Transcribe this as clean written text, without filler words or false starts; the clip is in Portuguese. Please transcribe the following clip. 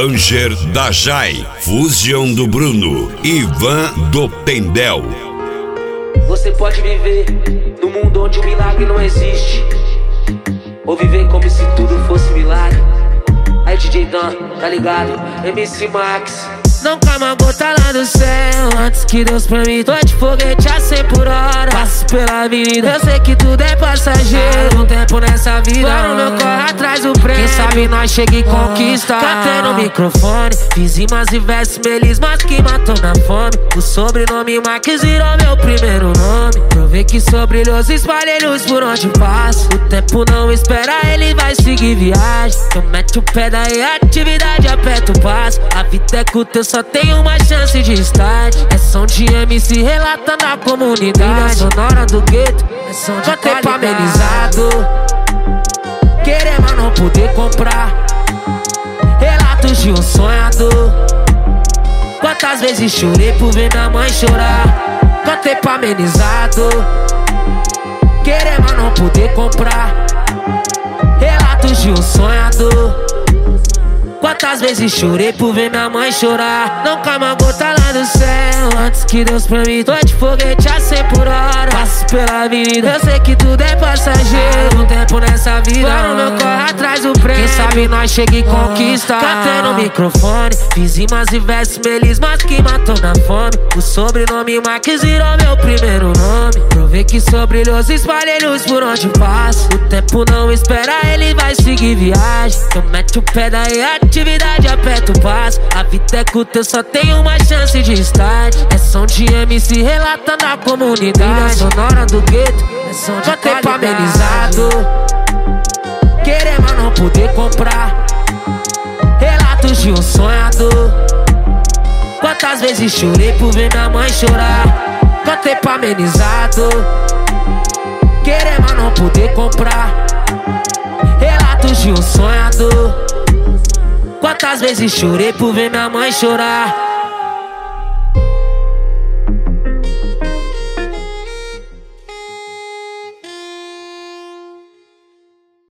Ranger da Jai, Fusion do Bruno, Ivan do Pendel. Você pode viver num mundo onde o milagre não existe, ou viver como se tudo fosse milagre. Aí DJ Dan, tá ligado? MC Max. Não cai uma gota lá do céu antes que Deus permita. Tô de foguete a 100 por hora, passo pela avenida. Eu sei que tudo é passageiro, um tempo nessa vida. Agora o meu corre atrás do prêmio. Quem sabe nós chega e conquista. Cantei no microfone, fiz rimas e versos melismas que matou na fome. O sobrenome Max virou meu primeiro nome. Provei que sou brilhoso, espalhei luz por onde passo. O tempo não espera, ele vai seguir viagem. Eu meto o pé daí, atividade, aperto o passo. A vida é curta, eu só tenho uma chance de start. É som de MC relatando a comunidade. Trilha sonora do gueto, é som de qualidade. Pra amenizado, querer mas não poder comprar. Relatos de um sonhador. Quantas vezes chorei por ver minha mãe chorar. Cantei pra amenizado, querer mas não poder comprar. Relatos de um sonhador. Quantas vezes chorei por ver minha mãe chorar. Não cai uma gota lá do céu antes que Deus permita. Tô de foguete a 100 por hora, passo pela avenida. Eu sei que tudo é passageiro, um tempo nessa vida. Agora o meu corre atrás do prêmio. Quem sabe nós chega e conquista. Cantei no microfone, fiz rimas e versos melismas que matou na fome. O sobrenome Max virou meu primeiro nome. Provei que sou brilhoso, espalhei luz por onde passo. O tempo não espera, ele vai seguir viagem. Eu meto o pé daí, atividade, aperto o passo. A vida é curta, eu só tenho uma chance de start. É som de MC relatando a comunidade. Trilha sonora do gueto, é som de qualidade. Pra amenizado, querer mas não poder comprar. Relatos de um sonhador. Quantas vezes chorei por ver minha mãe chorar. Cantei pra amenizado, querer mas não poder comprar. Relatos de um sonhador. Quantas vezes chorei por ver minha mãe chorar.